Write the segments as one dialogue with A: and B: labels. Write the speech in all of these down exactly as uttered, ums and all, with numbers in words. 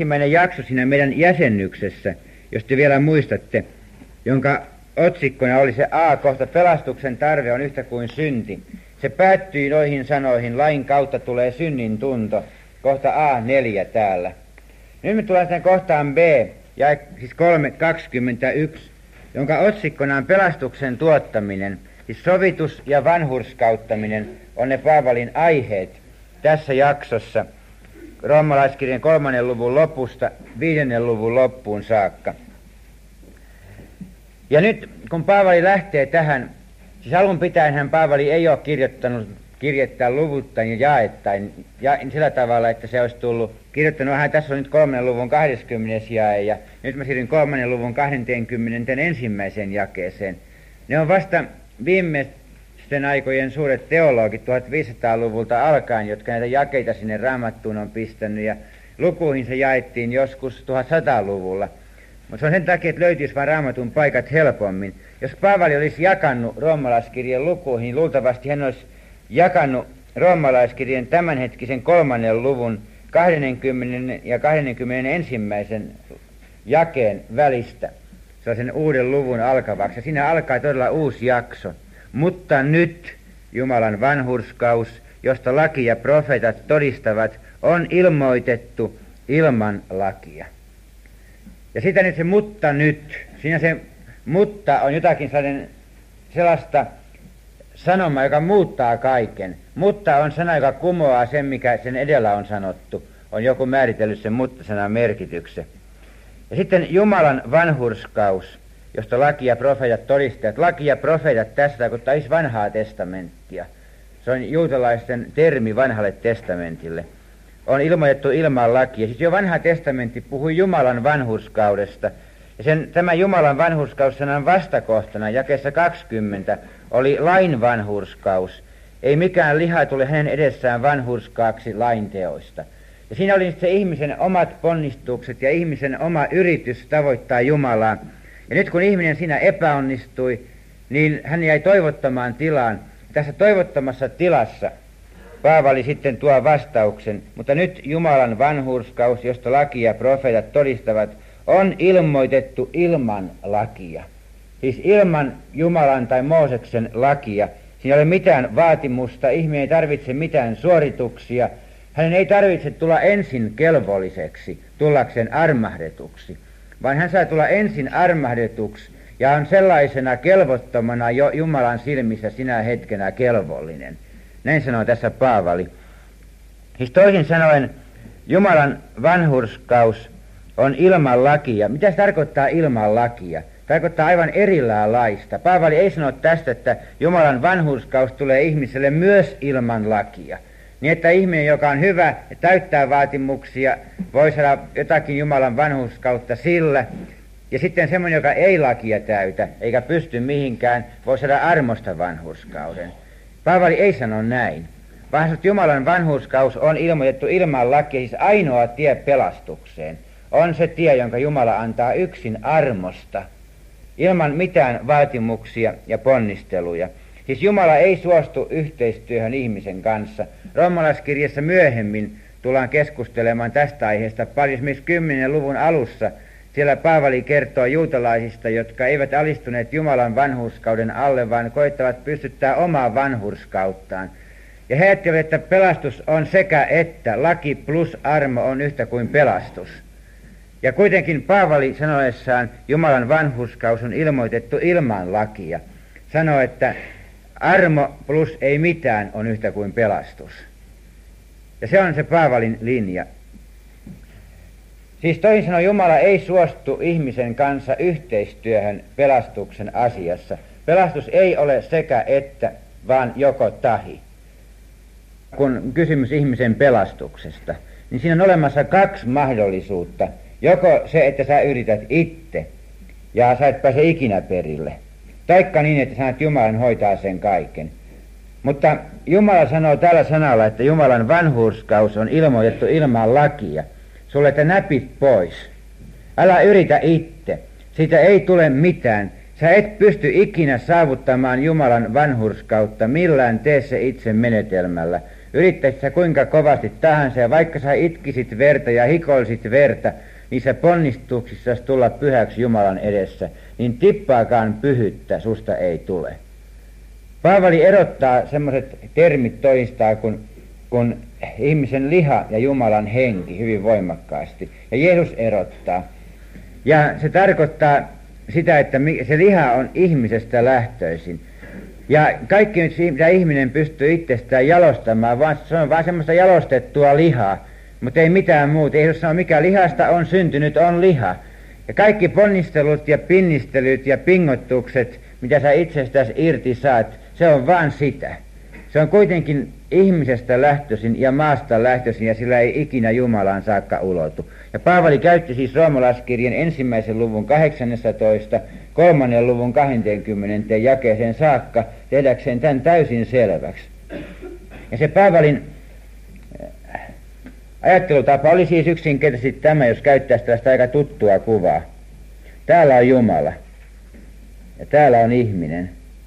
A: ensimmäinen jakso siinä meidän jäsennyksessä, jos te vielä muistatte, jonka otsikkona oli se A kohta, pelastuksen tarve on yhtä kuin synti. Se päättyi noihin sanoihin, lain kautta tulee synnin tunto, kohta A neljä täällä. Nyt me tullaan sitten kohtaan B, ja siis kolme kaksikymmentäyksi, jonka otsikkona on pelastuksen tuottaminen, siis sovitus ja vanhurskauttaminen on ne Paavalin aiheet tässä jaksossa, roomalaiskirjan kolmannen luvun lopusta viidennen luvun loppuun saakka. Ja nyt kun Paavali lähtee tähän, siis alun pitäenhän Paavali ei ole kirjoittanut kirjoittaa luvuttain ja jaettain ja sillä tavalla, että se olisi tullut kirjoittanut, vähän tässä on nyt kolmannen luvun kahdeskymmenes jae ja nyt mä siirryn kolmannen luvun kaksikymmentä ensimmäiseen jakeeseen. Ne on vasta viimeisten aikojen suuret teologit tuhatviisisataaluvulta alkaen, jotka näitä jakeita sinne Raamattuun on pistänyt ja lukuihin se jaettiin joskus tuhatsataa-luvulla. Mutta se on sen takia, että löytyisi vain Raamatun paikat helpommin. Jos Paavali olisi jakannut roomalaiskirjan lukuihin, niin luultavasti hän olisi jakannut roomalaiskirjan tämänhetkisen kolmannen luvun kaksikymmentä ja kaksikymmentäyksi jakeen välistä. Se on sen uuden luvun alkavaksi. Ja siinä alkaa todella uusi jakso. Mutta nyt Jumalan vanhurskaus, josta laki ja profeetat todistavat, on ilmoitettu ilman lakia. Ja sitä nyt se mutta nyt, siinä se mutta on jotakin sellainen, sellaista sanomaa, joka muuttaa kaiken. Mutta on sana, joka kumoaa sen, mikä sen edellä on sanottu. On joku määritellyt sen mutta-sanan merkityksen. Ja sitten Jumalan vanhurskaus, josta laki ja profeetat todistavat. Laki ja profeetat tässä tarkoittaa vanhaa testamenttia. Se on juutalaisten termi vanhalle testamentille. On ilmoitettu ilman lakia. Siis jo vanha testamentti puhui Jumalan vanhurskaudesta. Ja sen, tämä Jumalan vanhurskaus-sanan vastakohtana jakeessa kaksikymmentä oli lain vanhurskaus. Ei mikään liha tule hänen edessään vanhurskaaksi lainteoista. Ja siinä oli se ihmisen omat ponnistukset ja ihmisen oma yritys tavoittaa Jumalaa. Ja nyt kun ihminen siinä epäonnistui, niin hän jäi toivottomaan tilaan. Tässä toivottomassa tilassa Paavali sitten tuo vastauksen, mutta nyt Jumalan vanhurskaus, josta laki ja profeetat todistavat, on ilmoitettu ilman lakia. Siis ilman Jumalan tai Mooseksen lakia. Siinä ei ole mitään vaatimusta, ihminen ei tarvitse mitään suorituksia. Hänen ei tarvitse tulla ensin kelvolliseksi, tullakseen armahdetuksi, vaan hän saa tulla ensin armahdetuksi ja on sellaisena kelvottomana jo Jumalan silmissä sinä hetkenä kelvollinen. Näin sanoo tässä Paavali. Siis toisin sanoen Jumalan vanhurskaus on ilman lakia. Mitä se tarkoittaa ilman lakia? Tarkoittaa aivan erilaista. Paavali ei sano tästä, että Jumalan vanhurskaus tulee ihmiselle myös ilman lakia. Niin että ihminen, joka on hyvä ja täyttää vaatimuksia, voi saada jotakin Jumalan vanhurskautta sillä. Ja sitten semmoinen, joka ei lakia täytä eikä pysty mihinkään, voi saada armosta vanhurskauden. Paavali ei sano näin, vaan että Jumalan vanhurskaus on ilmoitettu ilman lakia, siis ainoa tie pelastukseen. On se tie, jonka Jumala antaa yksin armosta, ilman mitään vaatimuksia ja ponnisteluja. Siis Jumala ei suostu yhteistyöhön ihmisen kanssa. Roomalaiskirjassa myöhemmin tullaan keskustelemaan tästä aiheesta paljon. Esimerkiksi kymmenen luvun alussa siellä Paavali kertoo juutalaisista, jotka eivät alistuneet Jumalan vanhurskauden alle, vaan koittavat pystyttää omaa vanhurskauttaan. Ja he ajattelevat, että pelastus on sekä että, laki plus armo on yhtä kuin pelastus. Ja kuitenkin Paavali sanoessaan Jumalan vanhurskaus on ilmoitettu ilman lakia. Sanoo, että armo plus ei mitään on yhtä kuin pelastus. Ja se on se Paavalin linja. Siis toisin sanoen Jumala ei suostu ihmisen kanssa yhteistyöhön pelastuksen asiassa. Pelastus ei ole sekä että, vaan joko tahi. Kun kysymys ihmisen pelastuksesta, niin siinä on olemassa kaksi mahdollisuutta. Joko se, että sä yrität itse ja sä et pääse ikinä perille. Taikka niin, että sanat Jumalan hoitaa sen kaiken. Mutta Jumala sanoo tällä sanalla, että Jumalan vanhurskaus on ilmoitettu ilman lakia. Sulle, että näpit pois. Älä yritä itse. Siitä ei tule mitään. Sä et pysty ikinä saavuttamaan Jumalan vanhurskautta millään tee se itse menetelmällä. Yrittäisit sä kuinka kovasti tahansa ja vaikka sä itkisit verta ja hikoilisit verta, niissä ponnistuksissa tulla pyhäksi Jumalan edessä, niin tippaakaan pyhyyttä susta ei tule. Paavali erottaa semmoiset termit toistaan kuin, kuin ihmisen liha ja Jumalan henki hyvin voimakkaasti. Ja Jeesus erottaa. Ja se tarkoittaa sitä, että se liha on ihmisestä lähtöisin. Ja kaikki, mitä ihminen pystyy itsestään jalostamaan, vaan se on vain semmoista jalostettua lihaa, mutta ei mitään muuta. Ei sano, mikä lihasta on syntynyt, on liha. Ja kaikki ponnistelut ja pinnistelyt ja pingottukset, mitä sä itsestäsi irti saat, se on vaan sitä. Se on kuitenkin ihmisestä lähtöisin ja maasta lähtöisin, ja sillä ei ikinä Jumalaan saakka ulotu. Ja Paavali käytti siis roomalaiskirjan ensimmäisen luvun kahdeksannessatoista, kolmannen luvun kaksikymmentä jakeeseen saakka tehdäkseen tämän täysin selväksi. Ja se Paavalin ajattelutapa oli siis yksinkertaisesti tämä, jos käyttäisi tällaista aika tuttua kuvaa. Täällä on Jumala ja täällä on ihminen.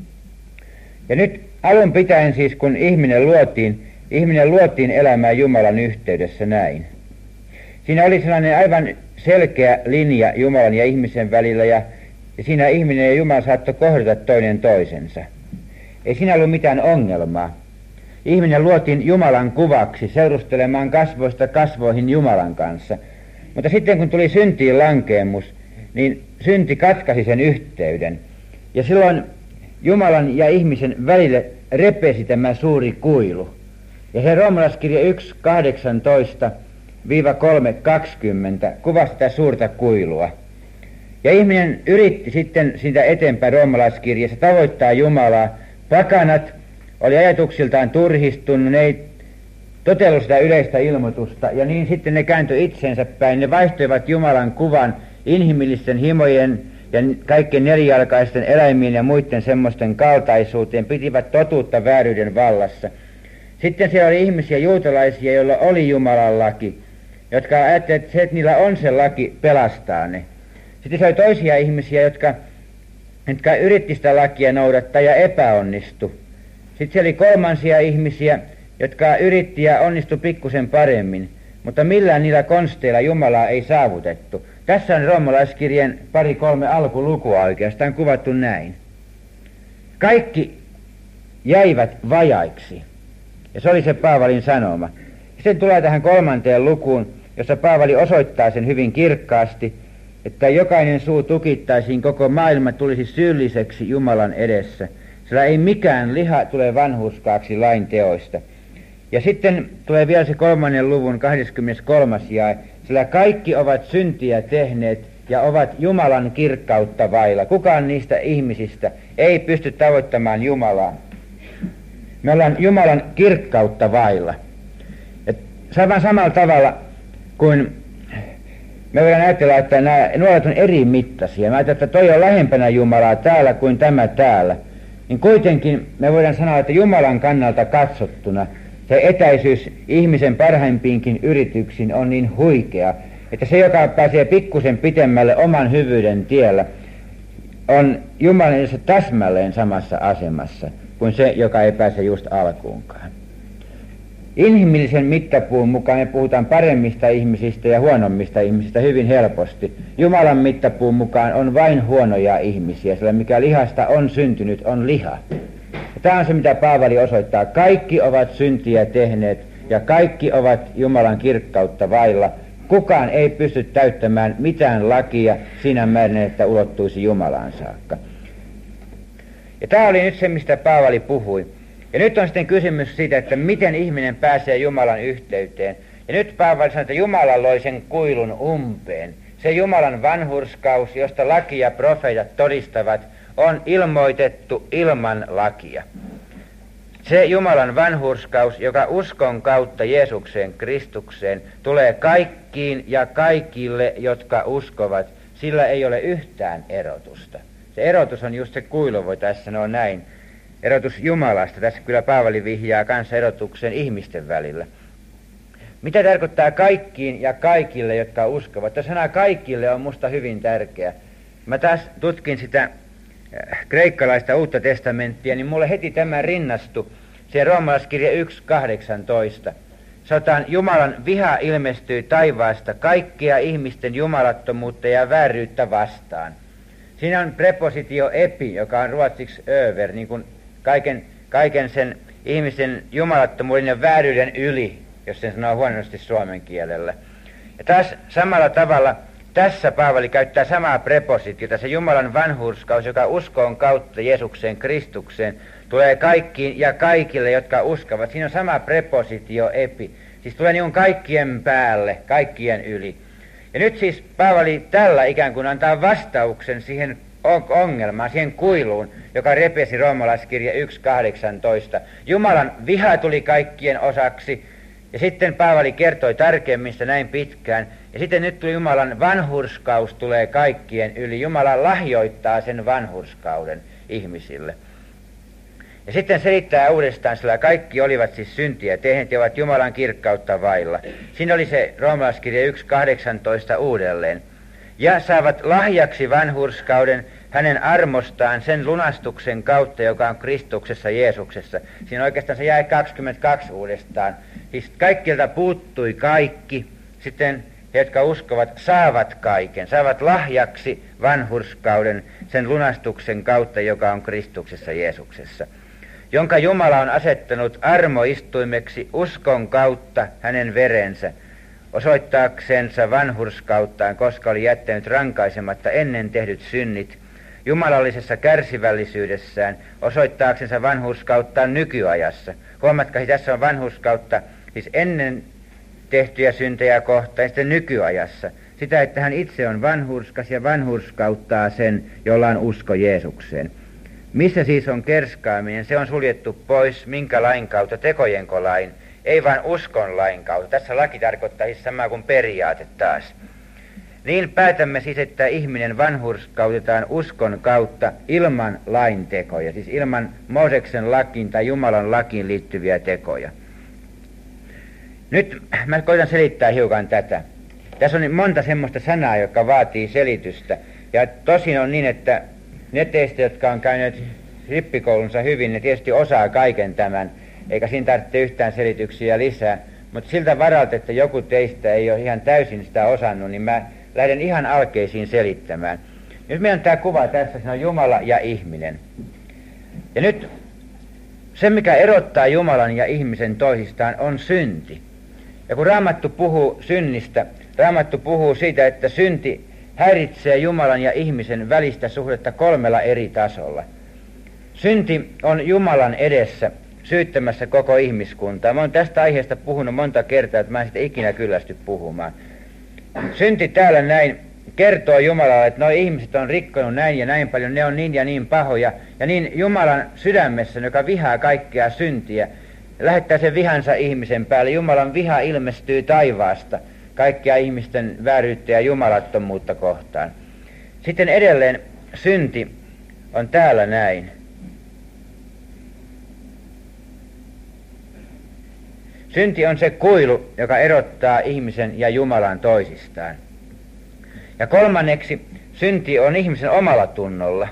A: Ja nyt alun pitäen siis, kun ihminen luotiin, ihminen luotiin elämään Jumalan yhteydessä näin. Siinä oli sellainen aivan selkeä linja Jumalan ja ihmisen välillä, ja, ja siinä ihminen ja Jumala saattoi kohdata toinen toisensa. Ei siinä ollut mitään ongelmaa. Ihminen luotiin Jumalan kuvaksi, seurustelemaan kasvoista kasvoihin Jumalan kanssa. Mutta sitten kun tuli syntiin lankeemus, niin synti katkaisi sen yhteyden. Ja silloin Jumalan ja ihmisen välille repesi tämä suuri kuilu. Ja se roomalaiskirja yksi kahdeksantoista kolme kaksikymmentä kuvasi sitä suurta kuilua. Ja ihminen yritti sitten sitä eteenpäin roomalaiskirjassa tavoittaa Jumalaa. Pakanat oli ajatuksiltaan turhistunut, ne ei totellut sitä yleistä ilmoitusta, ja niin sitten ne kääntyi itsensä päin. Ne vaihtoivat Jumalan kuvan inhimillisten himojen ja kaikkien nelijalkaisten eläimien ja muiden semmoisten kaltaisuuteen, pitivät totuutta vääryyden vallassa. Sitten siellä oli ihmisiä, juutalaisia, joilla oli Jumalan laki, jotka ajattelivat, että se, että niillä on se laki, pelastaa ne. Sitten siellä oli toisia ihmisiä, jotka, jotka yritti sitä lakia noudattaa ja epäonnistui. Sitten siellä oli kolmansia ihmisiä, jotka yritti ja onnistui pikkusen paremmin, mutta millään niillä konsteilla Jumalaa ei saavutettu. Tässä on roomalaiskirjan pari kolme alkulukua oikeastaan kuvattu näin. Kaikki jäivät vajaiksi, ja se oli se Paavalin sanoma. Sitten tulee tähän kolmanteen lukuun, jossa Paavali osoittaa sen hyvin kirkkaasti, että jokainen suu tukittaisiin, koko maailma tulisi syylliseksi Jumalan edessä. Sillä ei mikään liha tule vanhurskaaksi lain teoista. Ja sitten tulee vielä se kolmannen luvun kahdeskymmeneskolmas jae, sillä kaikki ovat syntiä tehneet ja ovat Jumalan kirkkautta vailla. Kukaan niistä ihmisistä ei pysty tavoittamaan Jumalaa. Me ollaan Jumalan kirkkautta vailla. Et aivan samalla tavalla kuin me voidaan ajatella, että nämä nuolet on eri mittaisia. Mä ajattelen, että toi on lähempänä Jumalaa täällä kuin tämä täällä. Niin kuitenkin me voidaan sanoa, että Jumalan kannalta katsottuna se etäisyys ihmisen parhaimpiinkin yrityksiin on niin huikea, että se, joka pääsee pikkusen pitemmälle oman hyvyyden tiellä, on Jumalan edessä täsmälleen samassa asemassa kuin se, joka ei pääse just alkuunkaan. Inhimillisen mittapuun mukaan me puhutaan paremmista ihmisistä ja huonommista ihmisistä hyvin helposti. Jumalan mittapuun mukaan on vain huonoja ihmisiä, sillä mikä lihasta on syntynyt, on liha. Ja tämä on se, mitä Paavali osoittaa. Kaikki ovat syntiä tehneet ja kaikki ovat Jumalan kirkkautta vailla. Kukaan ei pysty täyttämään mitään lakia siinä määrin, että ulottuisi Jumalaan saakka. Ja tämä oli nyt se, mistä Paavali puhui. Ja nyt on sitten kysymys siitä, että miten ihminen pääsee Jumalan yhteyteen. Ja nyt Paavali sanoo, että Jumala loi sen kuilun umpeen. Se Jumalan vanhurskaus, josta laki ja profeetat todistavat, on ilmoitettu ilman lakia. Se Jumalan vanhurskaus, joka uskon kautta Jeesukseen Kristukseen tulee kaikkiin ja kaikille, jotka uskovat, sillä ei ole yhtään erotusta. Se erotus on just se kuilu, voitaisiin sanoa näin. Erotus Jumalasta. Tässä kyllä Paavali vihjaa kanssa erotuksen ihmisten välillä. Mitä tarkoittaa kaikkiin ja kaikille, jotka uskovat? Tämä sana kaikille on musta hyvin tärkeä. Mä taas tutkin sitä kreikkalaista uutta testamenttia, niin mulle heti tämä rinnastui Se roomalaiskirja yksi kahdeksantoista. Sanotaan, Jumalan viha ilmestyy taivaasta kaikkia ihmisten jumalattomuutta ja vääryyttä vastaan. Siinä on prepositio epi, joka on ruotsiksi över, niin kuin kaiken, kaiken sen ihmisen jumalattomuuden ja vääryyden yli, jos sen sanoo huonosti suomen kielellä. Ja taas samalla tavalla tässä Paavali käyttää samaa prepositiota, se Jumalan vanhurskaus, joka uskon kautta Jeesukseen Kristukseen tulee kaikkiin ja kaikille, jotka uskovat. Siinä on sama prepositio epi, siis tulee niin kaikkien päälle, kaikkien yli. Ja nyt siis Paavali tällä ikään kuin antaa vastauksen siihen ongelmaan, siihen kuiluun, joka repesi roomalaiskirja yksi kahdeksantoista. Jumalan viha tuli kaikkien osaksi, ja sitten Paavali kertoi tarkemmin sitä näin pitkään, ja sitten nyt tuli Jumalan vanhurskaus tulee kaikkien yli. Jumala lahjoittaa sen vanhurskauden ihmisille. Ja sitten selittää uudestaan, sillä kaikki olivat siis syntiä tehneet ja ovat Jumalan kirkkautta vailla. Siinä oli se roomalaiskirja yksi kahdeksantoista uudelleen. Ja saavat lahjaksi vanhurskauden hänen armostaan sen lunastuksen kautta, joka on Kristuksessa Jeesuksessa. Siinä oikeastaan se jäi kaksikymmentäkaksi uudestaan. Siis kaikilta puuttui kaikki, sitten he, jotka uskovat, saavat kaiken, saavat lahjaksi vanhurskauden sen lunastuksen kautta, joka on Kristuksessa Jeesuksessa, jonka Jumala on asettanut armoistuimeksi uskon kautta hänen verensä, osoittaaksensa vanhurskauttaan, koska oli jättänyt rankaisematta ennen tehdyt synnit, jumalallisessa kärsivällisyydessään osoittaaksensa vanhurskauttaan nykyajassa. Huomatkaa, tässä on vanhurskautta siis ennen tehtyjä syntejä kohtaan ja sitten nykyajassa. Sitä, että hän itse on vanhurskas ja vanhurskauttaa sen, jolla on usko Jeesukseen. Missä siis on kerskaaminen? Se on suljettu pois minkä lain kautta? Tekojenko lain? Ei vaan uskon lain kautta. Tässä laki tarkoittaa siis samaa kuin periaate taas. Niin päätämme siis, että ihminen vanhurskautetaan uskon kautta ilman laintekoja, siis ilman Mooseksen lakiin tai Jumalan lakiin liittyviä tekoja. Nyt mä koitan selittää hiukan tätä. Tässä on monta semmoista sanaa, joka vaatii selitystä. Ja tosin on niin, että ne teistä, jotka on käyneet rippikoulunsa hyvin, ne tietysti osaa kaiken tämän, eikä siinä tarvitse yhtään selityksiä lisää. Mutta siltä varalta, että joku teistä ei ole ihan täysin sitä osannut, niin mä lähden ihan alkeisiin selittämään. Nyt meillä on tämä kuva tässä, siinä on Jumala ja ihminen. Ja nyt se, mikä erottaa Jumalan ja ihmisen toisistaan, on synti. Ja kun Raamattu puhuu synnistä, Raamattu puhuu siitä, että synti häiritsee Jumalan ja ihmisen välistä suhdetta kolmella eri tasolla. Synti on Jumalan edessä syyttämässä koko ihmiskuntaa. Mä oon tästä aiheesta puhunut monta kertaa, että mä en sitä ikinä kyllästy puhumaan. Synti täällä näin kertoo Jumalalle, että nuo ihmiset on rikkonut näin ja näin paljon, ne on niin ja niin pahoja. Ja niin Jumalan sydämessä, joka vihaa kaikkea syntiä, lähettää sen vihansa ihmisen päälle. Jumalan viha ilmestyy taivaasta kaikkia ihmisten vääryyttä ja jumalattomuutta kohtaan. Sitten edelleen synti on täällä näin. Synti on se kuilu, joka erottaa ihmisen ja Jumalan toisistaan. Ja kolmanneksi, synti on ihmisen omalla tunnolla.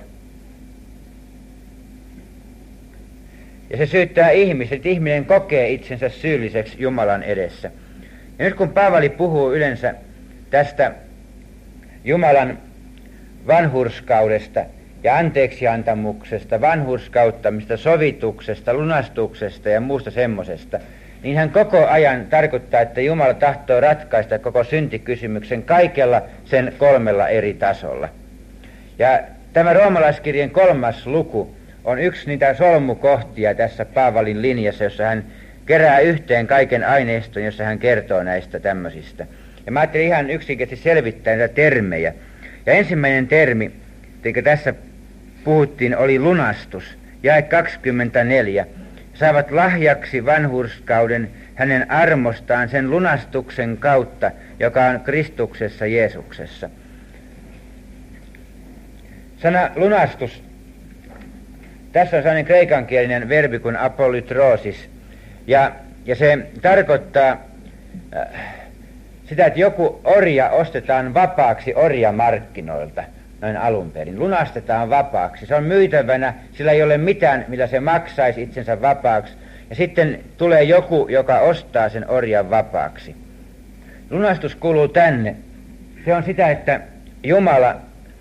A: Ja se syyttää ihmistä, että ihminen kokee itsensä syylliseksi Jumalan edessä. Ja nyt kun Paavali puhuu yleensä tästä Jumalan vanhurskaudesta ja anteeksiantamuksesta, vanhurskauttamista, sovituksesta, lunastuksesta ja muusta semmosesta, niin hän koko ajan tarkoittaa, että Jumala tahtoo ratkaista koko syntikysymyksen kaikella sen kolmella eri tasolla. Ja tämä roomalaiskirjan kolmas luku on yksi niitä solmukohtia tässä Paavalin linjassa, jossa hän kerää yhteen kaiken aineiston, jossa hän kertoo näistä tämmöisistä. Ja mä ajattelin ihan yksinkertaisesti selvittää näitä termejä. Ja ensimmäinen termi, joka tässä puhuttiin, oli lunastus. Jae kaksikymmentäneljä. Saavat lahjaksi vanhurskauden hänen armostaan sen lunastuksen kautta, joka on Kristuksessa Jeesuksessa. Sana lunastus. Tässä on sellainen kreikankielinen verbi kuin apolytrosis. Ja, ja se tarkoittaa äh, sitä, että joku orja ostetaan vapaaksi orjamarkkinoilta, noin alun perin. Lunastetaan vapaaksi. Se on myytävänä, sillä ei ole mitään, millä se maksaisi itsensä vapaaksi. ja sitten tulee joku, joka ostaa sen orjan vapaaksi. Lunastus kuuluu tänne. Se on sitä, että Jumala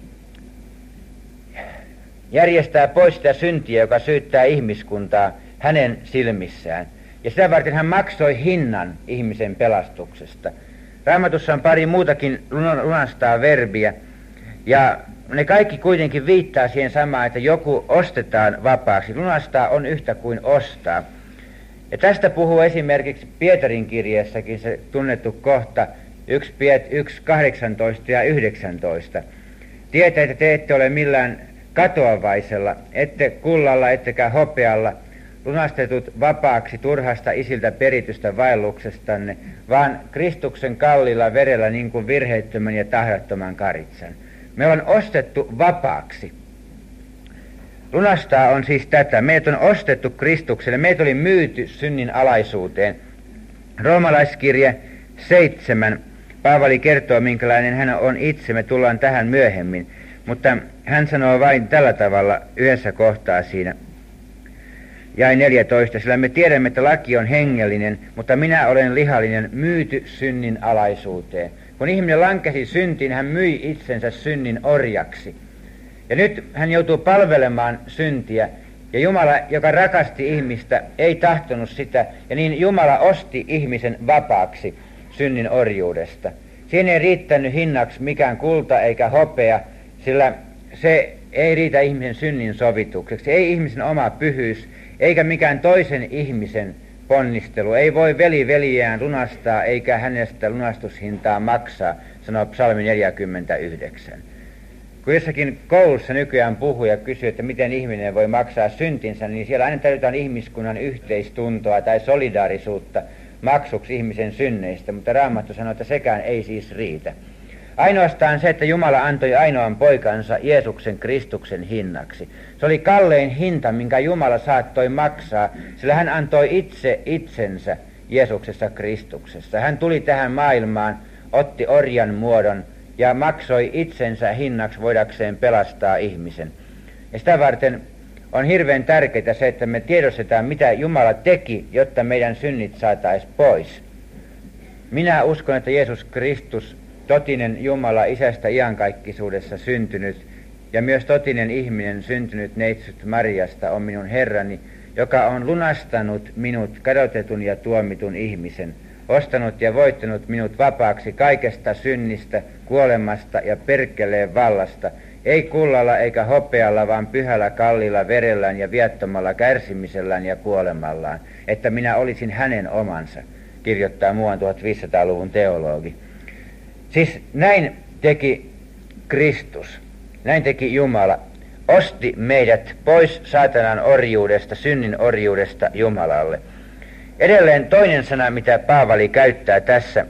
A: järjestää pois sitä syntiä, joka syyttää ihmiskuntaa hänen silmissään. Ja sitä varten hän maksoi hinnan ihmisen pelastuksesta. Raamatussa on pari muutakin lunastaa verbiä, ja ne kaikki kuitenkin viittaa siihen samaan, että joku ostetaan vapaaksi. Lunastaa on yhtä kuin ostaa. Ja tästä puhuu esimerkiksi Pietarin kirjeessäkin se tunnettu kohta yksi kahdeksantoista ja yhdeksäntoista. Tietää, että te ette ole millään katoavaisella, ette kullalla, ettekä hopealla, lunastetut vapaaksi turhasta isiltä peritystä vaelluksestanne, vaan Kristuksen kalliilla verellä niin kuin virheettömän ja tahdattoman karitsan. Me on ostettu vapaaksi. Lunastaa on siis tätä. Meidät on ostettu Kristukselle. Meitä oli myyty synnin alaisuuteen. Roomalaiskirje seitsemän. Paavali kertoo, minkälainen hän on itse. Me tullaan tähän myöhemmin. Mutta hän sanoo vain tällä tavalla yhdessä kohtaa siinä. Jae neljätoista. Sillä me tiedämme, että laki on hengellinen, mutta minä olen lihallinen, myyty synnin alaisuuteen. Kun ihminen lankesi syntiin, hän myi itsensä synnin orjaksi. Ja nyt hän joutuu palvelemaan syntiä. Ja Jumala, joka rakasti ihmistä, ei tahtonut sitä. Ja niin Jumala osti ihmisen vapaaksi synnin orjuudesta. Siihen ei riittänyt hinnaksi mikään kulta eikä hopea, sillä se ei riitä ihmisen synnin sovitukseksi. Ei ihmisen oma pyhyys, eikä mikään toisen ihmisen ponnistelu. Ei voi veli veljeään lunastaa, eikä hänestä lunastushintaa maksaa, sanoo psalmi neljäkymmentäyhdeksän. Kun jossakin koulussa nykyään puhuu ja kysyy, että miten ihminen voi maksaa syntinsä, niin siellä aina tarvitaan ihmiskunnan yhteistuntoa tai solidaarisuutta maksuksi ihmisen synneistä, mutta Raamattu sanoo, että sekään ei siis riitä. Ainoastaan se, että Jumala antoi ainoan poikansa Jeesuksen Kristuksen hinnaksi. Se oli kallein hinta, minkä Jumala saattoi maksaa, sillä hän antoi itse itsensä Jeesuksessa Kristuksessa. Hän tuli tähän maailmaan, otti orjan muodon ja maksoi itsensä hinnaksi voidakseen pelastaa ihmisen. Ja sitä varten on hirveän tärkeää se, että me tiedostetaan, mitä Jumala teki, jotta meidän synnit saataisiin pois. Minä uskon, että Jeesus Kristus, totinen Jumala isästä iankaikkisuudessa syntynyt ja myös totinen ihminen syntynyt neitsyt Mariasta on minun Herrani, joka on lunastanut minut kadotetun ja tuomitun ihmisen, ostanut ja voittanut minut vapaaksi kaikesta synnistä, kuolemasta ja perkeleen vallasta, ei kullalla eikä hopealla, vaan pyhällä kalliilla verellään ja viattomalla kärsimisellään ja kuolemallaan, että minä olisin hänen omansa, kirjoittaa muuan tuhatviisisataaluvun teologi. Siis näin teki Kristus, näin teki Jumala, osti meidät pois saatanan orjuudesta, synnin orjuudesta Jumalalle. Edelleen toinen sana, mitä Paavali käyttää tässä,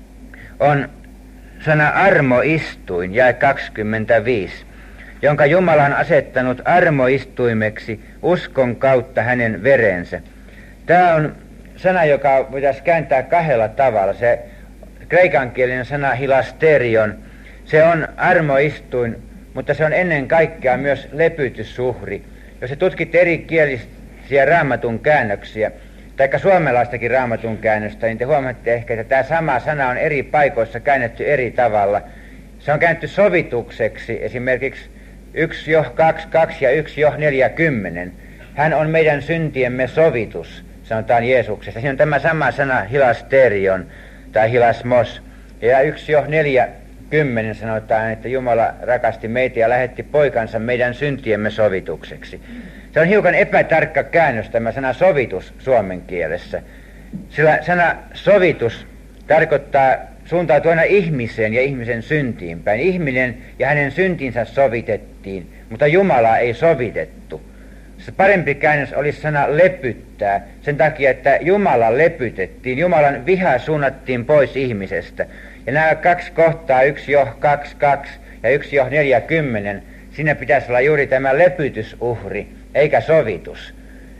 A: on sana armoistuin, jae kaksikymmentäviisi, jonka Jumala on asettanut armoistuimeksi uskon kautta hänen verensä. Tämä on sana, joka voitaisiin kääntää kahdella tavalla. Se kreikankielinen sana hilasterion, se on armoistuin, mutta se on ennen kaikkea myös lepytyssuhri. Jos te tutkitte eri kielisiä raamatun käännöksiä, taikka suomalaistakin raamatun käännöstä, niin te huomaatte ehkä, että tämä sama sana on eri paikoissa käännetty eri tavalla. Se on käännetty sovitukseksi, esimerkiksi yksi Joh kaksi kaksi ja yksi Joh neljä kymmenen. Hän on meidän syntiemme sovitus, sanotaan Jeesuksesta. Siinä on tämä sama sana hilasterion tai hilasmos. Ja yksi Joh neljä kymmenen sanotaan, että Jumala rakasti meitä ja lähetti poikansa meidän syntiemme sovitukseksi. Se on hiukan epätarkka käännös tämä sana sovitus suomen kielessä, sillä sana sovitus tarkoittaa suuntautua aina ihmiseen ja ihmisen syntiin päin. Ihminen ja hänen syntinsä sovitettiin, mutta Jumalaa ei sovitettu. Se parempi käännös olisi sana lepyttää, sen takia, että Jumala lepytettiin, Jumalan viha suunnattiin pois ihmisestä. Ja nämä kaksi kohtaa, yksi Joh kaksi kaksi ja yksi Joh neljä kymmenen, siinä pitäisi olla juuri tämä lepytysuhri, eikä sovitus.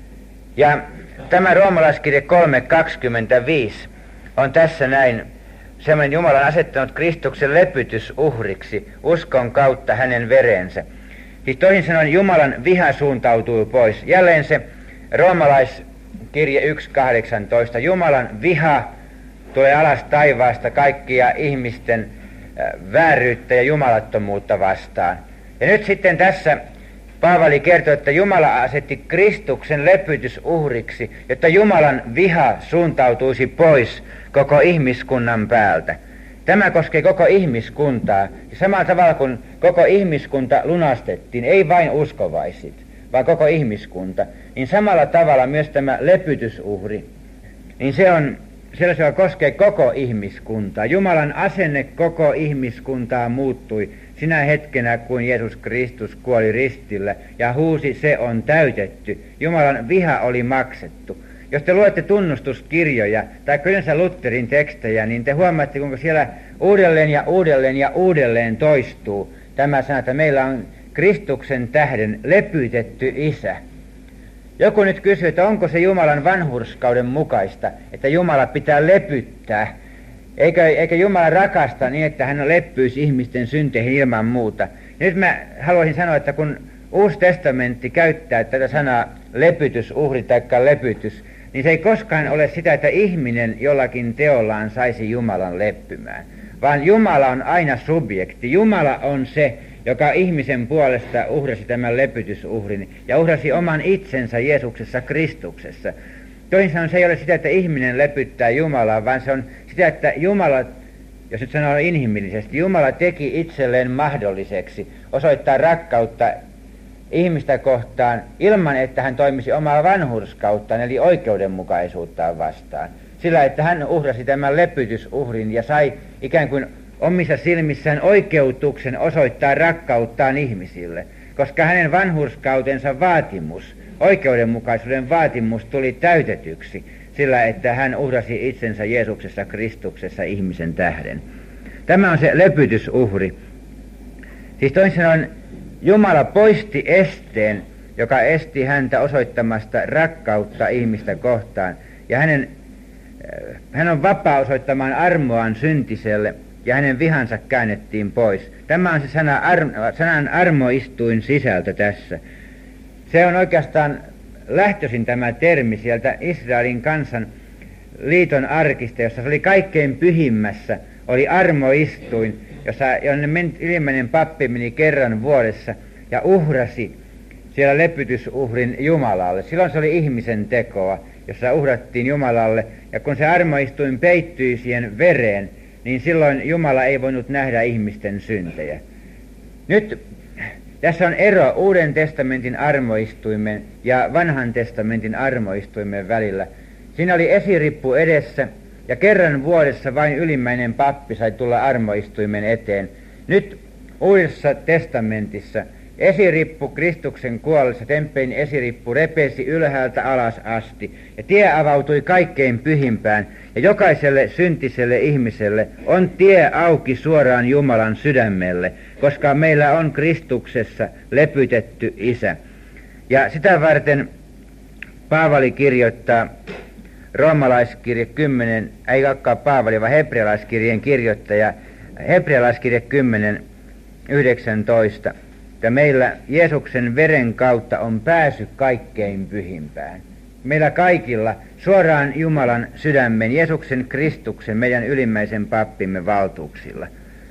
A: Ja tämä roomalaiskirje kolme kaksikymmentäviisi on tässä näin, semmoinen Jumala on asettanut Kristuksen lepytysuhriksi uskon kautta hänen verensä. Siis toisin sanoen Jumalan viha suuntautuu pois. Jälleen se roomalaiskirje kirje yksi kahdeksantoista. Jumalan viha tulee alas taivaasta kaikkia ihmisten vääryyttä ja jumalattomuutta vastaan. Ja nyt sitten tässä Paavali kertoo, että Jumala asetti Kristuksen lepytysuhriksi, jotta Jumalan viha suuntautuisi pois koko ihmiskunnan päältä. Tämä koskee koko ihmiskuntaa. Ja samalla tavalla kuin koko ihmiskunta lunastettiin, ei vain uskovaisit, vaan koko ihmiskunta, niin samalla tavalla myös tämä lepytysuhri, niin se on sellaisia, joka koskee koko ihmiskuntaa. Jumalan asenne koko ihmiskuntaa muuttui sinä hetkenä, kun Jeesus Kristus kuoli ristillä ja huusi, se on täytetty. Jumalan viha oli maksettu. Jos te luette tunnustuskirjoja tai yleensä Lutherin tekstejä, niin te huomaatte, kuinka siellä uudelleen ja uudelleen ja uudelleen toistuu tämä sana, että meillä on Kristuksen tähden lepytetty isä. Joku nyt kysyy, että onko se Jumalan vanhurskauden mukaista, että Jumala pitää lepyttää, eikä, eikä Jumala rakasta niin, että hän leppyisi ihmisten synteihin ilman muuta. Ja nyt mä haluaisin sanoa, että kun Uusi testamentti käyttää tätä sanaa lepytysuhri tai lepytys, niin se ei koskaan ole sitä, että ihminen jollakin teollaan saisi Jumalan leppymään, vaan Jumala on aina subjekti. Jumala on se, joka ihmisen puolesta uhrasi tämän lepytysuhrin ja uhrasi oman itsensä Jeesuksessa Kristuksessa. Toisin sanoen se ei ole sitä, että ihminen lepyttää Jumalaa, vaan se on sitä, että Jumala, jos nyt sanoo inhimillisesti, Jumala teki itselleen mahdolliseksi osoittaa rakkautta ihmistä kohtaan ilman, että hän toimisi omaa vanhurskauttaan eli oikeudenmukaisuuttaan vastaan. Sillä, että hän uhrasi tämän lepytysuhrin ja sai ikään kuin omissa silmissään oikeutuksen osoittaa rakkauttaan ihmisille, koska hänen vanhurskautensa vaatimus, oikeudenmukaisuuden vaatimus tuli täytetyksi sillä, että hän uhrasi itsensä Jeesuksessa Kristuksessa ihmisen tähden. Tämä on se lepytysuhri. Siis toisin sanoen Jumala poisti esteen, joka esti häntä osoittamasta rakkautta ihmistä kohtaan, ja hänen, hän on vapaa osoittamaan armoaan syntiselle, ja hänen vihansa käännettiin pois. Tämä on se sana, ar, sanan armoistuin sisältö tässä. Se on oikeastaan lähtöisin tämä termi sieltä Israelin kansan liiton arkista, jossa se oli kaikkein pyhimmässä, oli armoistuin, jossa jonne ylimmäinen pappi meni kerran vuodessa ja uhrasi siellä lepytysuhrin Jumalalle. Silloin se oli ihmisen tekoa, jossa uhrattiin Jumalalle, ja kun se armoistuin peittyi siihen vereen, niin silloin Jumala ei voinut nähdä ihmisten syntejä. Nyt tässä on ero Uuden testamentin armoistuimen ja Vanhan testamentin armoistuimen välillä. Siinä oli esirippu edessä, ja kerran vuodessa vain ylimmäinen pappi sai tulla armoistuimen eteen. Nyt Uudessa testamentissa esirippu Kristuksen kuollessa, temppelin esirippu repesi ylhäältä alas asti, ja tie avautui kaikkein pyhimpään, ja jokaiselle syntiselle ihmiselle on tie auki suoraan Jumalan sydämelle, koska meillä on Kristuksessa lepytetty isä. Ja sitä varten Paavali kirjoittaa roomalaiskirje kymmenen, ei olekaan Paavali, vaan hebrealaiskirjeen kirjoittaja, hebrealaiskirje kymmenen, yhdeksäntoista. Ja meillä Jeesuksen veren kautta on pääsy kaikkein pyhimpään. Meillä kaikilla suoraan Jumalan sydämen, Jeesuksen Kristuksen, meidän ylimmäisen pappimme valtuuksilla.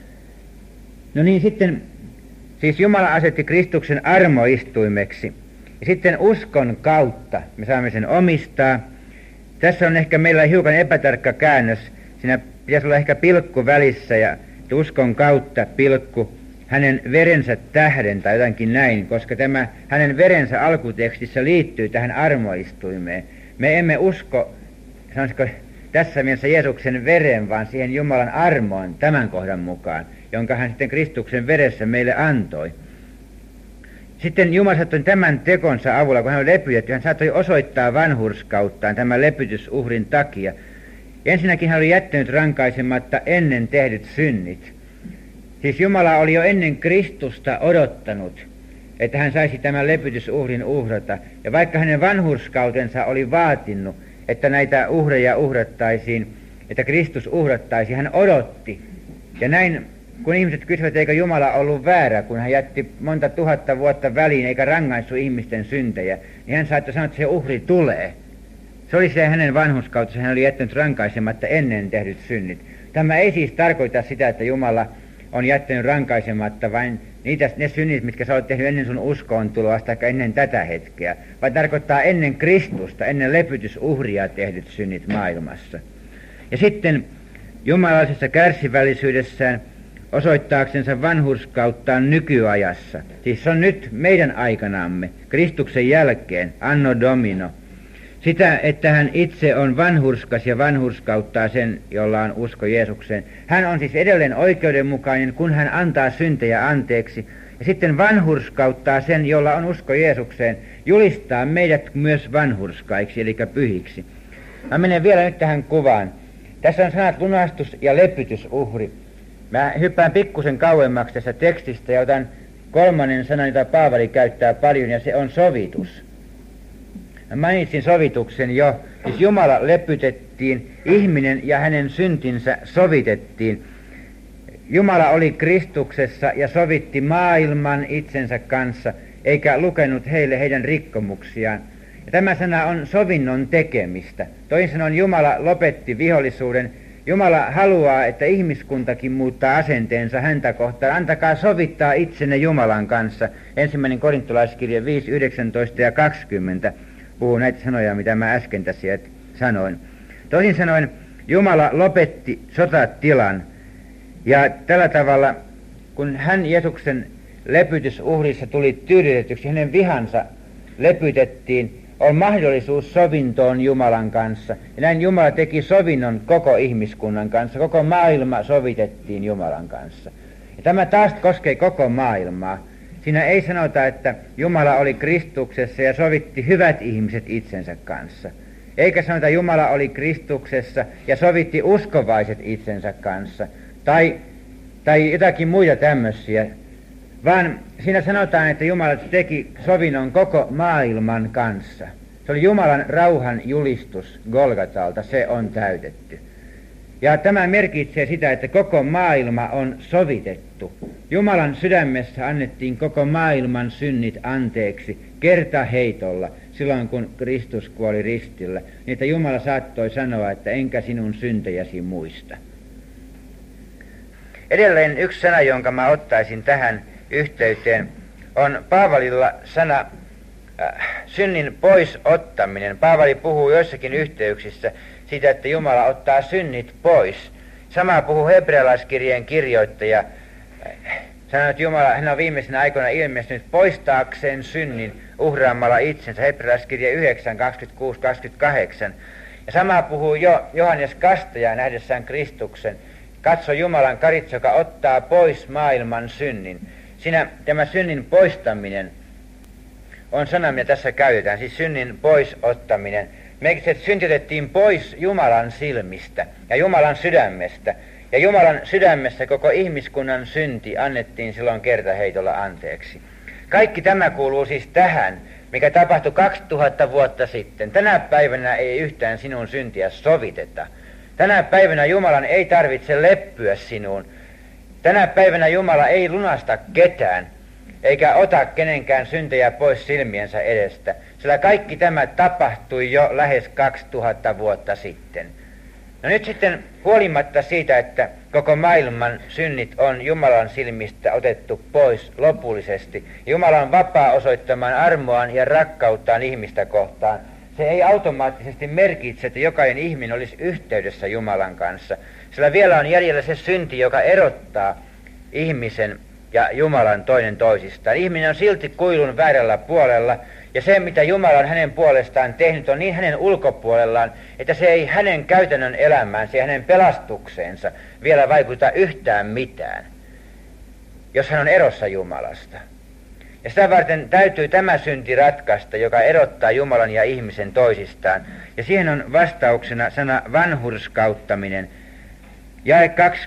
A: No niin, sitten siis Jumala asetti Kristuksen armoistuimeksi. Ja sitten uskon kautta me saamme sen omistaa. Tässä on ehkä meillä hiukan epätarkka käännös. Siinä pitäisi olla ehkä pilkku välissä ja uskon kautta pilkku hänen verensä tähden tai jotakin näin, koska tämä hänen verensä alkutekstissä liittyy tähän armoistuimeen. Me emme usko, sanoisiko tässä mielessä Jeesuksen veren, vaan siihen Jumalan armoon tämän kohdan mukaan, jonka hän sitten Kristuksen veressä meille antoi. Sitten Jumala saattoi tämän tekonsa avulla, kun hän oli lepytetty, hän saattoi osoittaa vanhurskauttaan tämän lepytysuhrin takia. Ensinnäkin hän oli jättänyt rankaisematta ennen tehdyt synnit. Siis Jumala oli jo ennen Kristusta odottanut, että hän saisi tämän lepytysuhrin uhrata. Ja vaikka hänen vanhurskautensa oli vaatinut, että näitä uhreja uhrattaisiin, että Kristus uhrattaisi, hän odotti. Ja näin, kun ihmiset kysyvät, eikö Jumala ollut väärä, kun hän jätti monta tuhatta vuotta väliin eikä rangaissut ihmisten syntejä, niin hän saattoi sanoa, että se uhri tulee. Se oli se hänen vanhurskautensa, hän oli jättänyt rankaisematta ennen tehdyt synnit. Tämä ei siis tarkoita sitä, että Jumala on jättänyt rankaisematta vain niitä, ne synnit, mitkä sä olet tehnyt ennen sun uskoon tuloa, tai ennen tätä hetkeä, vaan tarkoittaa ennen Kristusta, ennen lepytysuhria tehdyt synnit maailmassa. Ja sitten jumalallisessa kärsivällisyydessään osoittaaksensa vanhurskauttaan nykyajassa. Siis se on nyt meidän aikanamme, Kristuksen jälkeen, anno domino. Sitä, että hän itse on vanhurskas ja vanhurskauttaa sen, jolla on usko Jeesukseen. Hän on siis edelleen oikeudenmukainen, kun hän antaa syntejä anteeksi. Ja sitten vanhurskauttaa sen, jolla on usko Jeesukseen, julistaa meidät myös vanhurskaiksi, eli pyhiksi. Mä menen vielä nyt tähän kuvaan. Tässä on sanat lunastus ja lepytysuhri. Mä hyppään pikkusen kauemmaksi tässä tekstistä ja otan kolmannen sanan, jota Paavali käyttää paljon, ja se on sovitus. Mä mainitsin sovituksen jo, siis Jumala lepytettiin, ihminen ja hänen syntinsä sovitettiin. Jumala oli Kristuksessa ja sovitti maailman itsensä kanssa, eikä lukenut heille heidän rikkomuksiaan. Ja tämä sana on sovinnon tekemistä. Toisin sanoen Jumala lopetti vihollisuuden. Jumala haluaa, että ihmiskuntakin muuttaa asenteensa häntä kohtaan. Antakaa sovittaa itsenne Jumalan kanssa. Ensimmäinen korintolaiskirje viisi, yhdeksäntoista ja kaksikymmentä puhuu näitä sanoja, mitä mä äsken tässä sanoin. Toisin sanoen Jumala lopetti sotatilan. Ja tällä tavalla, kun hän Jeesuksen lepytysuhrissa tuli tyydytetyksi, hänen vihansa lepytettiin, on mahdollisuus sovintoon Jumalan kanssa. Ja näin Jumala teki sovinnon koko ihmiskunnan kanssa. Koko maailma sovitettiin Jumalan kanssa. Ja tämä taas koskee koko maailmaa. Siinä ei sanota, että Jumala oli Kristuksessa ja sovitti hyvät ihmiset itsensä kanssa. Eikä sanota, että Jumala oli Kristuksessa ja sovitti uskovaiset itsensä kanssa. Tai, tai jotakin muita tämmöisiä. Vaan siinä sanotaan, että Jumala teki sovinnon koko maailman kanssa. Se oli Jumalan rauhan julistus Golgatalta, se on täytetty. Ja tämä merkitsee sitä, että koko maailma on sovitettu. Jumalan sydämessä annettiin koko maailman synnit anteeksi kertaheitolla silloin, kun Kristus kuoli ristillä. Niin että Jumala saattoi sanoa, että enkä sinun syntejäsi muista. Edelleen yksi sana, jonka mä ottaisin tähän yhteyteen, on Paavalilla sana äh, synnin pois ottaminen. Paavali puhuu joissakin yhteyksissä siitä, että Jumala ottaa synnit pois. Sama puhuu hebrealaiskirjeen kirjoittaja. Äh, sanoo, että Jumala, hän on viimeisenä aikoina ilmestynyt poistaakseen synnin uhraamalla itsensä. Hebrealaiskirje yhdeksän, kaksikymmentäkuusi kaksikymmentäkahdeksan. Ja sama puhuu jo Johannes Kastaja nähdessään Kristuksen. Katso Jumalan karitsa, joka ottaa pois maailman synnin. Siinä tämä synnin poistaminen on sana, mitä tässä käytetään, siis synnin pois ottaminen. Merkitsee, että synti otettiin pois Jumalan silmistä ja Jumalan sydämestä. Ja Jumalan sydämessä koko ihmiskunnan synti annettiin silloin kertaheitolla anteeksi. Kaikki tämä kuuluu siis tähän, mikä tapahtui kaksituhatta vuotta sitten. Tänä päivänä ei yhtään sinun syntiä soviteta. Tänä päivänä Jumalan ei tarvitse leppyä sinuun. Tänä päivänä Jumala ei lunasta ketään, eikä ota kenenkään syntejä pois silmiensä edestä, sillä kaikki tämä tapahtui jo lähes kaksituhatta vuotta sitten. No nyt sitten huolimatta siitä, että koko maailman synnit on Jumalan silmistä otettu pois lopullisesti, Jumala on vapaa osoittamaan armoaan ja rakkauttaan ihmistä kohtaan. Se ei automaattisesti merkitse, että jokainen ihminen olisi yhteydessä Jumalan kanssa, sillä vielä on jäljellä se synti, joka erottaa ihmisen ja Jumalan toinen toisistaan. Ihminen on silti kuilun väärällä puolella, ja se, mitä Jumala on hänen puolestaan tehnyt, on niin hänen ulkopuolellaan, että se ei hänen käytännön elämäänsä ja hänen pelastukseensa vielä vaikuta yhtään mitään, jos hän on erossa Jumalasta. Ja sitä varten täytyy tämä synti ratkaista, joka erottaa Jumalan ja ihmisen toisistaan. Ja siihen on vastauksena sana vanhurskauttaminen. Jae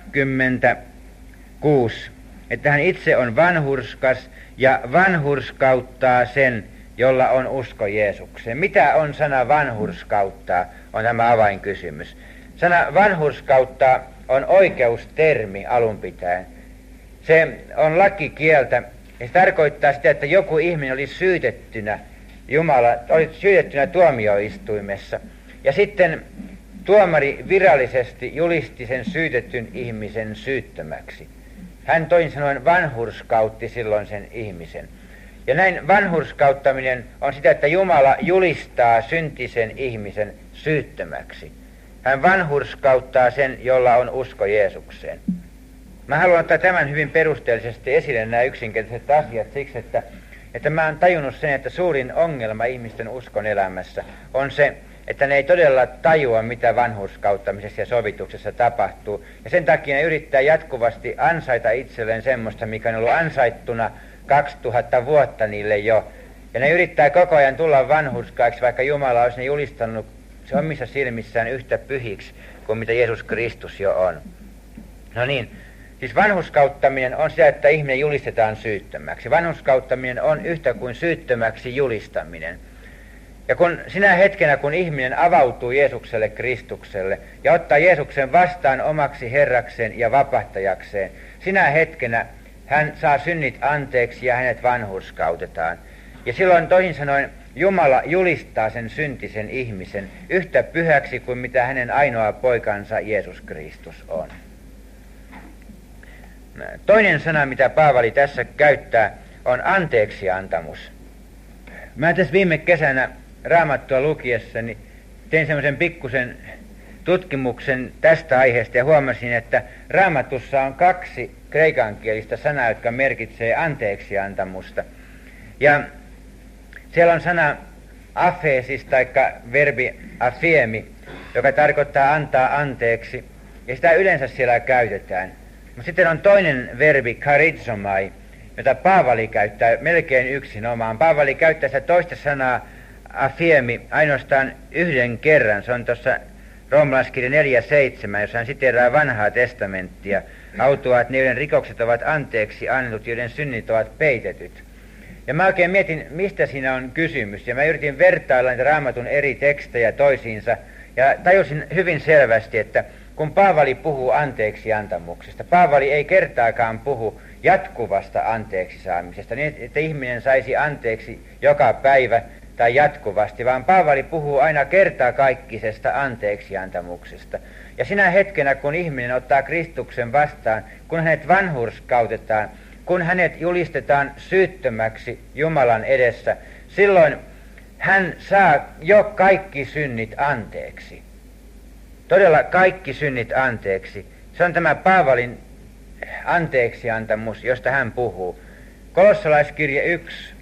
A: kaksikymmentäkuusi, että hän itse on vanhurskas ja vanhurskauttaa sen, jolla on usko Jeesukseen. Mitä on sana vanhurskauttaa, on tämä avainkysymys. Sana vanhurskauttaa on oikeustermi alun pitäen. Se on lakikieltä. Ja se tarkoittaa sitä, että joku ihminen oli syytettynä, Jumala, oli syytettynä tuomioistuimessa. Ja sitten tuomari virallisesti julisti sen syytetyn ihmisen syyttömäksi. Hän toisin sanoen vanhurskautti silloin sen ihmisen. Ja näin vanhurskauttaminen on sitä, että Jumala julistaa syntisen ihmisen syyttömäksi. Hän vanhurskauttaa sen, jolla on usko Jeesukseen. Mä haluan ottaa tämän hyvin perusteellisesti esille, nämä yksinkertaiset asiat, siksi että, että mä oon tajunnut sen, että suurin ongelma ihmisten uskon elämässä on se, että ne ei todella tajua, mitä vanhurskauttamisessa ja sovituksessa tapahtuu. Ja sen takia ne yrittää jatkuvasti ansaita itselleen semmoista, mikä on ollut ansaittuna kaksituhatta vuotta niille jo. Ja ne yrittää koko ajan tulla vanhurskaiksi, vaikka Jumala olisi ne julistanut se omissa silmissään yhtä pyhiksi kuin mitä Jeesus Kristus jo on. No niin, siis vanhurskauttaminen on sitä, että ihminen julistetaan syyttömäksi. Vanhurskauttaminen on yhtä kuin syyttömäksi julistaminen. Ja kun sinä hetkenä, kun ihminen avautuu Jeesukselle Kristukselle ja ottaa Jeesuksen vastaan omaksi Herrakseen ja vapahtajakseen, sinä hetkenä hän saa synnit anteeksi ja hänet vanhurskautetaan. Ja silloin toisin sanoen Jumala julistaa sen syntisen ihmisen yhtä pyhäksi kuin mitä hänen ainoa poikansa Jeesus Kristus on. Toinen sana, mitä Paavali tässä käyttää, on anteeksiantamus. Mä tässä viime kesänä Raamattua lukiessani tein semmoisen pikkusen tutkimuksen tästä aiheesta ja huomasin, että Raamatussa on kaksi kreikankielistä sanaa, jotka merkitsee anteeksiantamusta. Ja siellä on sana afesis tai verbi afiemi, joka tarkoittaa antaa anteeksi, ja sitä yleensä siellä käytetään. Mutta sitten on toinen verbi charizomai, jota Paavali käyttää melkein yksinomaan. Paavali käyttää sitä toista sanaa afiemi ainoastaan yhden kerran. Se on tuossa Roomalaiskirja neljä seitsemän, jossa hän siteeraa vanhaa testamenttia. Autuaa, että ne, joiden rikokset ovat anteeksi annetut, joiden synnit ovat peitetyt. Ja mä oikein mietin, mistä siinä on kysymys. Ja mä yritin vertailla niitä Raamatun eri tekstejä toisiinsa. Ja tajusin hyvin selvästi, että kun Paavali puhuu anteeksiantamuksesta, Paavali ei kertaakaan puhu jatkuvasta anteeksi saamisesta, niin että ihminen saisi anteeksi joka päivä tai jatkuvasti, vaan Paavali puhuu aina kertakaikkisesta anteeksiantamuksesta. Ja sinä hetkenä, kun ihminen ottaa Kristuksen vastaan, kun hänet vanhurskautetaan, kun hänet julistetaan syyttömäksi Jumalan edessä, silloin hän saa jo kaikki synnit anteeksi. Todella kaikki synnit anteeksi. Se on tämä Paavalin anteeksiantamus, josta hän puhuu. Kolossalaiskirje yksi,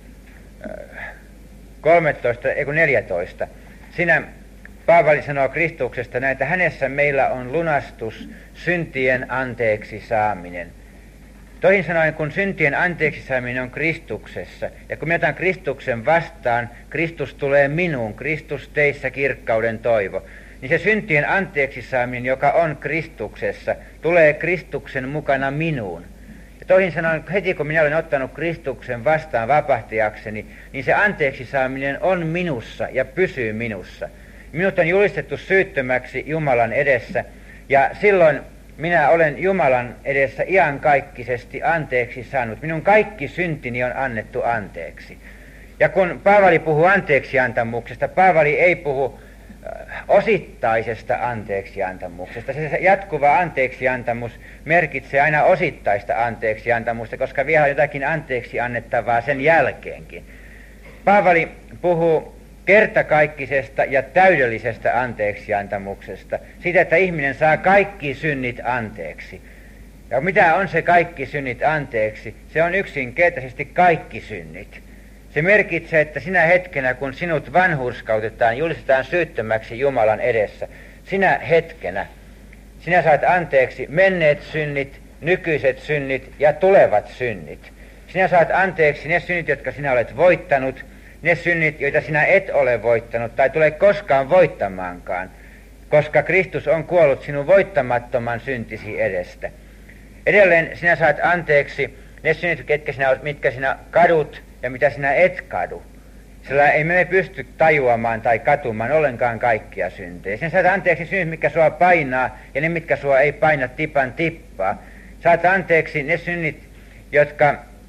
A: kolmetoista, ei kun neljätoista. Siinä Paavali sanoo Kristuksesta näin, että hänessä meillä on lunastus, syntien anteeksi saaminen. Toisin sanoen, kun syntien anteeksi saaminen on Kristuksessa, ja kun minä otan Kristuksen vastaan, Kristus tulee minuun, Kristus teissä kirkkauden toivo, niin se syntien anteeksi saaminen, joka on Kristuksessa, tulee Kristuksen mukana minuun. Ja toisin sanoen, heti kun minä olen ottanut Kristuksen vastaan vapahtajakseni, niin se anteeksi saaminen on minussa ja pysyy minussa. Minut on julistettu syyttömäksi Jumalan edessä, ja silloin minä olen Jumalan edessä iankaikkisesti anteeksi saanut. Minun kaikki syntini on annettu anteeksi. Ja kun Paavali puhuu anteeksiantamuksesta, Paavali ei puhu osittaisesta anteeksiantamuksesta. Se jatkuva anteeksiantamus merkitsee aina osittaista anteeksiantamusta, koska vielä on jotakin anteeksi annettavaa sen jälkeenkin. Paavali puhuu kertakaikkisesta ja täydellisestä anteeksiantamuksesta, siitä, että ihminen saa kaikki synnit anteeksi. Ja mitä on se kaikki synnit anteeksi? Se on yksinkertaisesti kaikki synnit. Se merkitsee, että sinä hetkenä, kun sinut vanhurskautetaan, julistetaan syyttömäksi Jumalan edessä, sinä hetkenä, sinä saat anteeksi menneet synnit, nykyiset synnit ja tulevat synnit. Sinä saat anteeksi ne synnit, jotka sinä olet voittanut, ne synnit, joita sinä et ole voittanut tai tule koskaan voittamaankaan, koska Kristus on kuollut sinun voittamattoman syntisi edestä. Edelleen sinä saat anteeksi ne synnit, mitkä sinä, mitkä sinä kadut ja mitä sinä et kadu. Sillä ei me pysty tajuamaan tai katumaan ollenkaan kaikkia syntejä. Sinä saat anteeksi synnit, mitkä sua painaa ja ne, mitkä sua ei paina tipan tippaa. Saat anteeksi ne synnit, jotka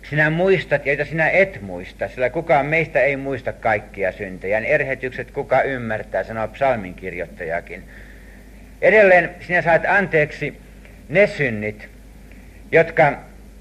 A: sinä muistat, joita sinä et muista, sillä kukaan meistä ei muista kaikkia syntejä. Erhetykset kuka ymmärtää, sanoo psalminkirjoittajakin. Edelleen sinä saat anteeksi ne synnit, jotka,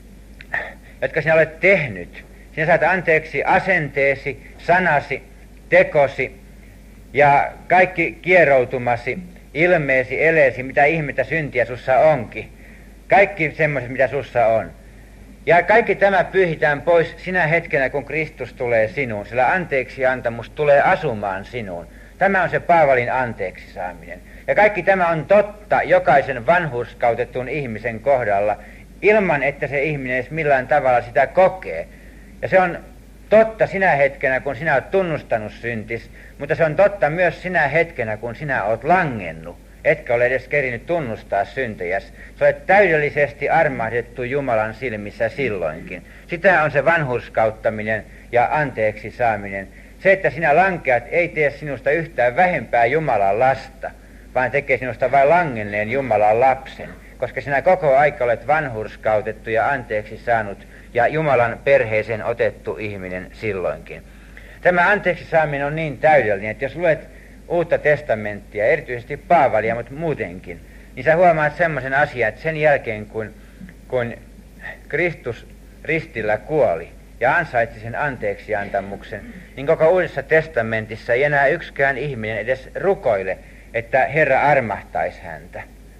A: jotka sinä olet tehnyt. Sinä saat anteeksi asenteesi, sanasi, tekosi ja kaikki kieroutumasi, ilmeesi, eleesi, mitä ihmettä syntiä sussa onkin. Kaikki semmoiset, mitä sussa on. Ja kaikki tämä pyyhitään pois sinä hetkenä, kun Kristus tulee sinuun, sillä anteeksiantamus tulee asumaan sinuun. Tämä on se Paavalin anteeksi saaminen. Ja kaikki tämä on totta jokaisen vanhurskautetun ihmisen kohdalla, ilman että se ihminen edes millään tavalla sitä kokee. Ja se on totta sinä hetkenä, kun sinä olet tunnustanut syntis, mutta se on totta myös sinä hetkenä, kun sinä olet langennut, etkä ole edes kerinyt tunnustaa syntejäsi. Se olet täydellisesti armahdettu Jumalan silmissä silloinkin. Sitä on se vanhurskauttaminen ja anteeksi saaminen. Se, että sinä lankeat, ei tee sinusta yhtään vähempää Jumalan lasta, vaan tekee sinusta vain langenneen Jumalan lapsen, koska sinä koko aika olet vanhurskautettu ja anteeksi saanut ja Jumalan perheeseen otettu ihminen silloinkin. Tämä anteeksi saaminen on niin täydellinen, että jos luet Uutta testamenttia, erityisesti Paavalia, mutta muutenkin, niin sä huomaat semmoisen asian, että sen jälkeen kun, kun Kristus ristillä kuoli ja ansaitsi sen anteeksiantamuksen, niin koko Uudessa testamentissa ei enää yksikään ihminen edes rukoile, että Herra armahtaisi häntä.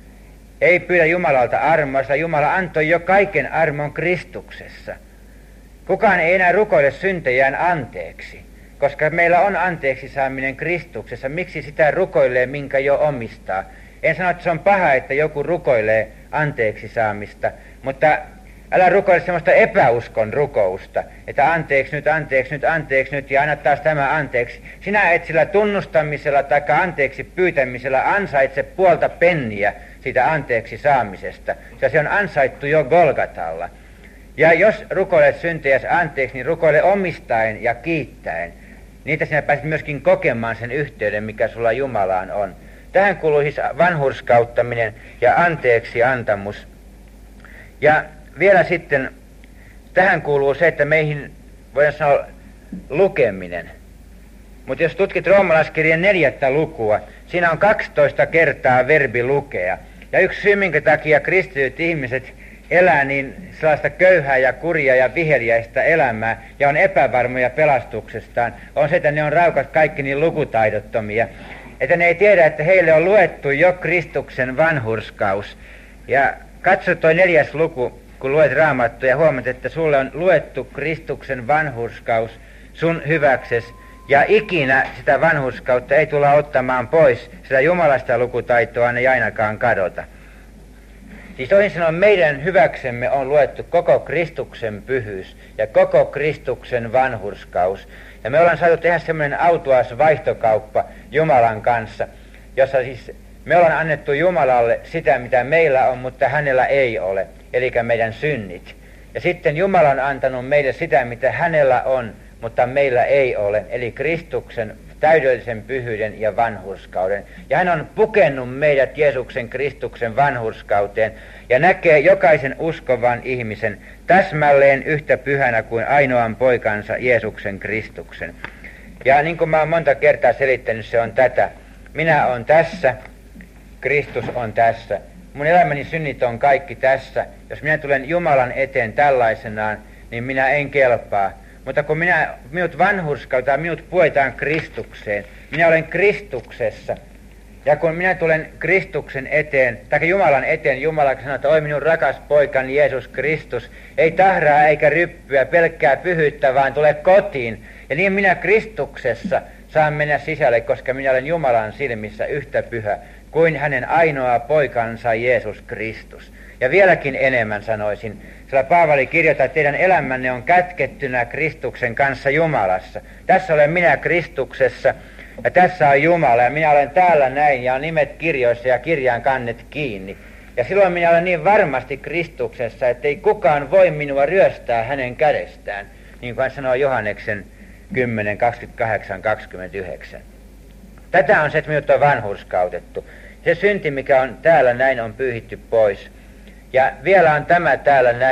A: Ei pyydä Jumalalta armoa, sillä Jumala antoi jo kaiken armon Kristuksessa. Kukaan ei enää rukoile syntejään anteeksi, koska meillä on anteeksi saaminen Kristuksessa. Miksi sitä rukoilee, minkä jo omistaa? En sano, että se on paha, että joku rukoilee anteeksi saamista, mutta älä rukoile semmoista epäuskon rukousta, että anteeksi nyt, anteeksi nyt, anteeksi nyt ja anna taas tämä anteeksi. Sinä et sillä tunnustamisella tai anteeksi pyytämisellä ansaitse puolta penniä siitä anteeksi saamisesta. Se on ansaittu jo Golgatalla. Ja jos rukoilet syntejäsi anteeksi, niin rukoile omistaen ja kiittäen. Niitä sinä pääset myöskin kokemaan sen yhteyden, mikä sulla Jumalaan on. Tähän kuuluu siis vanhurskauttaminen ja anteeksi antamus. Ja vielä sitten tähän kuuluu se, että meihin voidaan sanoa lukeminen. Mutta jos tutkit roomalaiskirjan neljättä lukua, siinä on kaksitoista kertaa verbi lukea. Ja yksi syy, minkä takia kristityt ihmiset elää niin sellaista köyhää ja kurjaa ja viheliäistä elämää ja on epävarmoja pelastuksestaan, on se, että ne on raukat kaikki niin lukutaidottomia. Että ne ei tiedä, että heille on luettu jo Kristuksen vanhurskaus. Ja katso toi neljäs luku, kun luet Raamattua ja huomaat, että sulle on luettu Kristuksen vanhurskaus sun hyväkses. Ja ikinä sitä vanhurskautta ei tulla ottamaan pois, sillä Jumalasta lukutaitoa ne ei ainakaan kadota. Siis toisin sanoen meidän hyväksemme on luettu koko Kristuksen pyhyys ja koko Kristuksen vanhurskaus. Ja me ollaan saatu tehdä semmoinen autuas vaihtokauppa Jumalan kanssa, jossa siis me ollaan annettu Jumalalle sitä, mitä meillä on, mutta hänellä ei ole, eli meidän synnit. Ja sitten Jumala on antanut meille sitä, mitä hänellä on, mutta meillä ei ole, eli Kristuksen täydellisen pyhyyden ja vanhurskauden. Ja hän on pukenut meidät Jeesuksen Kristuksen vanhurskauteen ja näkee jokaisen uskovan ihmisen täsmälleen yhtä pyhänä kuin ainoan poikansa Jeesuksen Kristuksen. Ja niin kuin mä oon monta kertaa selittänyt, se on tätä. Minä on tässä, Kristus on tässä. Mun elämäni synnit on kaikki tässä. Jos minä tulen Jumalan eteen tällaisenaan, niin minä en kelpaa. Mutta kun minä, minut vanhurskautaan, minut puetaan Kristukseen, minä olen Kristuksessa. Ja kun minä tulen Kristuksen eteen, tai Jumalan eteen, Jumala sanoo, että oi minun rakas poikani Jeesus Kristus, ei tahraa eikä ryppyä, pelkkää pyhyyttä, vaan tule kotiin. Ja niin minä Kristuksessa saan mennä sisälle, koska minä olen Jumalan silmissä yhtä pyhä kuin hänen ainoa poikansa Jeesus Kristus. Ja vieläkin enemmän sanoisin, sillä Paavali kirjoittaa, että teidän elämänne on kätkettynä Kristuksen kanssa Jumalassa. Tässä olen minä Kristuksessa ja tässä on Jumala ja minä olen täällä näin ja on nimet kirjoissa ja kirjaan kannet kiinni. Ja silloin minä olen niin varmasti Kristuksessa, että ei kukaan voi minua ryöstää hänen kädestään, niin kuin hän sanoo Johanneksen kymmenen, kaksikymmentäkahdeksan, kaksikymmentäyhdeksän. Tätä on se, että minut on vanhurskautettu. Se synti, mikä on täällä näin, on pyyhitty pois. Ja vielä on tämä täällä näin ja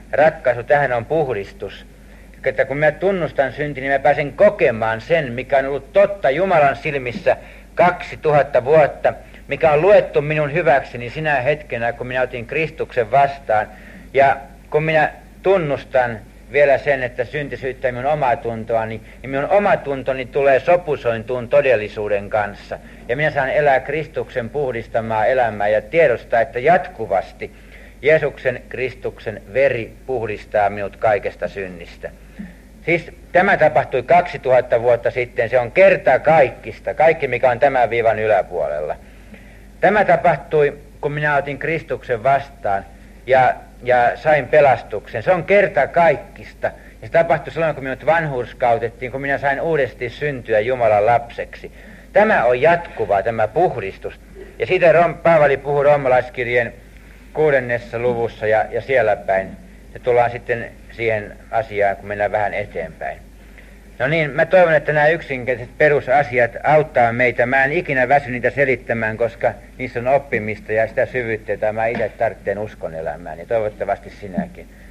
A: ratkaisu tähän on puhdistus. Että kun minä tunnustan synti, niin mä pääsen kokemaan sen, mikä on ollut totta Jumalan silmissä kaksituhatta vuotta, mikä on luettu minun hyväkseni sinä hetkenä, kun minä otin Kristuksen vastaan. Ja kun minä tunnustan vielä sen, että synti syyttää minun omaa tuntoani, niin minun oma tuntoni tulee sopusointuun todellisuuden kanssa. Ja minä saan elää Kristuksen puhdistamaa elämää ja tiedostaa, että jatkuvasti Jeesuksen Kristuksen veri puhdistaa minut kaikesta synnistä. Siis tämä tapahtui kaksituhatta vuotta sitten, se on kerta kaikista, kaikki mikä on tämän viivan yläpuolella. Tämä tapahtui, kun minä otin Kristuksen vastaan ja, ja sain pelastuksen. Se on kerta kaikista. Ja se tapahtui silloin, kun minut vanhurskautettiin, kun minä sain uudesti syntyä Jumalan lapseksi. Tämä on jatkuvaa, tämä puhdistus. Ja siitä Paavali puhuu roomalaiskirjeen kuudennessa luvussa ja, ja siellä päin. Ja tullaan sitten siihen asiaan, kun mennään vähän eteenpäin. No niin, mä toivon, että nämä yksinkertaiset perusasiat auttaa meitä. Mä en ikinä väsy niitä selittämään, koska niissä on oppimista ja sitä syvyyttä, jota mä itse tarvitsen uskon elämään. Ja toivottavasti sinäkin.